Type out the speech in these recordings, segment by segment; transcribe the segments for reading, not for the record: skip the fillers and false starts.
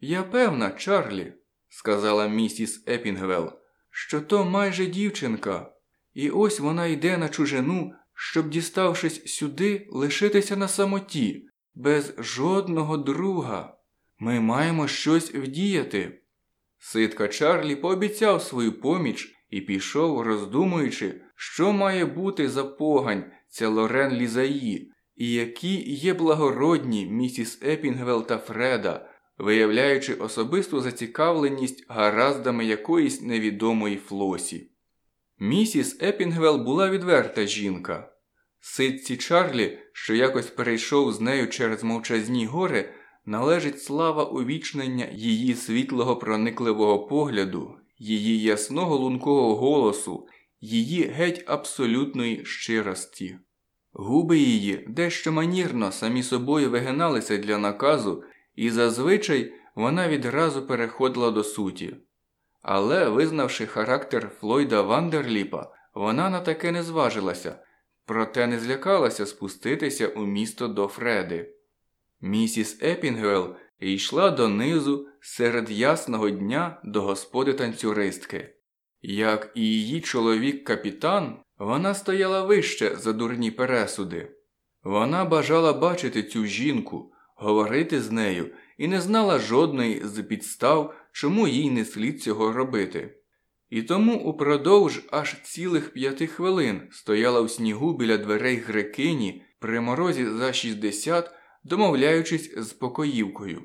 «Я певна, Чарлі», – сказала місіс Епінгвелл, – «що то майже дівчинка. І ось вона йде на чужину, щоб, діставшись сюди, лишитися на самоті, без жодного друга. Ми маємо щось вдіяти». Ситка Чарлі пообіцяв свою поміч і пішов, роздумуючи, що має бути за погань ця Лорен Лізаї, і які є благородні місіс Епінгвелл та Фреда, виявляючи особисту зацікавленість гараздами якоїсь невідомої Флосі. Місіс Епінгвелл була відверта жінка. Ситці Чарлі, що якось перейшов з нею через мовчазні гори, належить слава увічнення її світлого проникливого погляду, її ясного лункого голосу, її геть абсолютної щирості. Губи її дещо манірно самі собою вигиналися для наказу, і зазвичай вона відразу переходила до суті. Але, визнавши характер Флойда Вандерліпа, вона на таке не зважилася, проте не злякалася спуститися у місто до Фреди. Місіс Епінгвелл йшла донизу серед ясного дня до господи-танцюристки. Як і її чоловік-капітан, вона стояла вище за дурні пересуди. Вона бажала бачити цю жінку, говорити з нею і не знала жодної з підстав, чому їй не слід цього робити. І тому упродовж аж цілих 5 хвилин стояла в снігу біля дверей грекині при морозі за 60, домовляючись з покоївкою.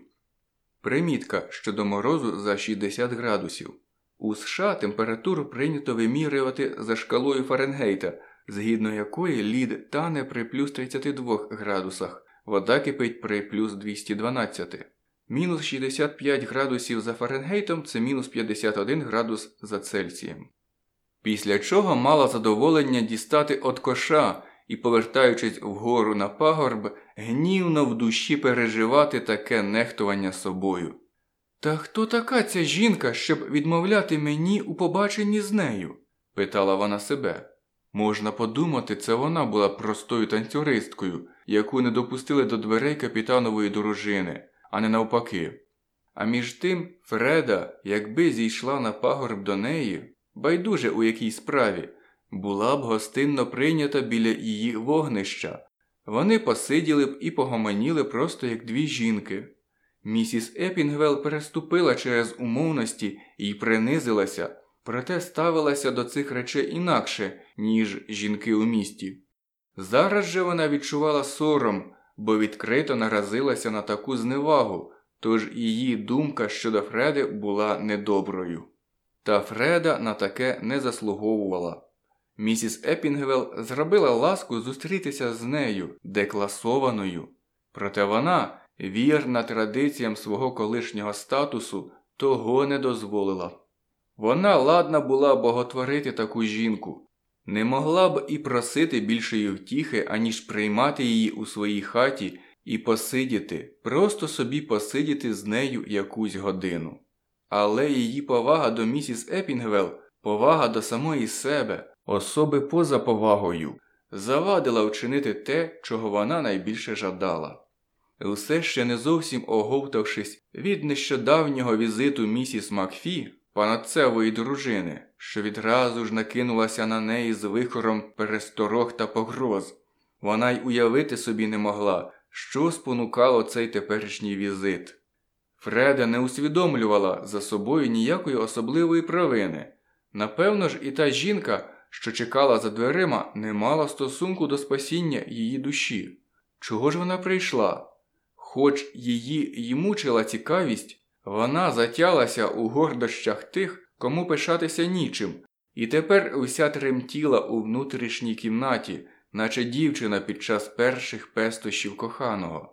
Примітка щодо морозу за 60 градусів. У США температуру прийнято вимірювати за шкалою Фаренгейта, згідно якої лід тане при плюс 32 градусах, вода кипить при плюс 212. Мінус 65 градусів за Фаренгейтом – це мінус 51 градус за Цельсієм. Після чого мала задоволення дістати от коша і, повертаючись вгору на пагорб, гнівно в душі переживати таке нехтування собою. «Та хто така ця жінка, щоб відмовляти мені у побаченні з нею?» – питала вона себе. Можна подумати, це вона була простою танцюристкою, яку не допустили до дверей капітанової дружини, а не навпаки. А між тим Фреда, якби зійшла на пагорб до неї, байдуже у якій справі, була б гостинно прийнята біля її вогнища. Вони посиділи б і погомоніли просто як дві жінки. Місіс Епінгвелл переступила через умовності і принизилася, проте ставилася до цих речей інакше, ніж жінки у місті. Зараз же вона відчувала сором, бо відкрито наразилася на таку зневагу, тож її думка щодо Фреди була недоброю. Та Фреда на таке не заслуговувала. Місіс Епінгвелл зробила ласку зустрітися з нею, декласованою. Проте вона, вірна традиціям свого колишнього статусу, того не дозволила. Вона ладна була боготворити таку жінку. Не могла б і просити більшої втіхи, аніж приймати її у своїй хаті і посидіти, просто собі посидіти з нею якусь годину. Але її повага до місіс Епінгвелл, повага до самої себе, особи поза повагою, завадила вчинити те, чого вона найбільше жадала. Усе ще не зовсім оговтавшись від нещодавнього візиту місіс Макфі, панотцевої дружини, що відразу ж накинулася на неї з вихором пересторог та погроз, вона й уявити собі не могла, що спонукало цей теперішній візит. Фреда не усвідомлювала за собою ніякої особливої провини. Напевно ж і та жінка, що чекала за дверима, не мала стосунку до спасіння її душі. Чого ж вона прийшла? Хоч її й мучила цікавість, вона затялася у гордощах тих, кому пишатися нічим, і тепер уся тремтіла у внутрішній кімнаті, наче дівчина під час перших пестощів коханого.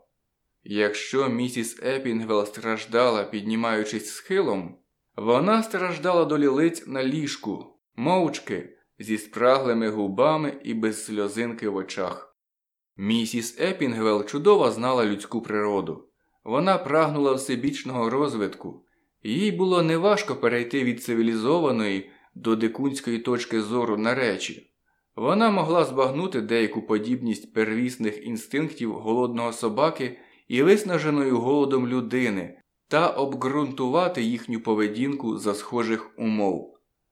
Якщо місіс Епінгвелл страждала, піднімаючись схилом, вона страждала до лілиць на ліжку, мовчки, зі спраглими губами і без сльозинки в очах. Місіс Епінгвелл чудово знала людську природу. Вона прагнула всебічного розвитку. Їй було неважко перейти від цивілізованої до дикунської точки зору на речі. Вона могла збагнути деяку подібність первісних інстинктів голодного собаки і виснаженої голодом людини, та обґрунтувати їхню поведінку за схожих умов.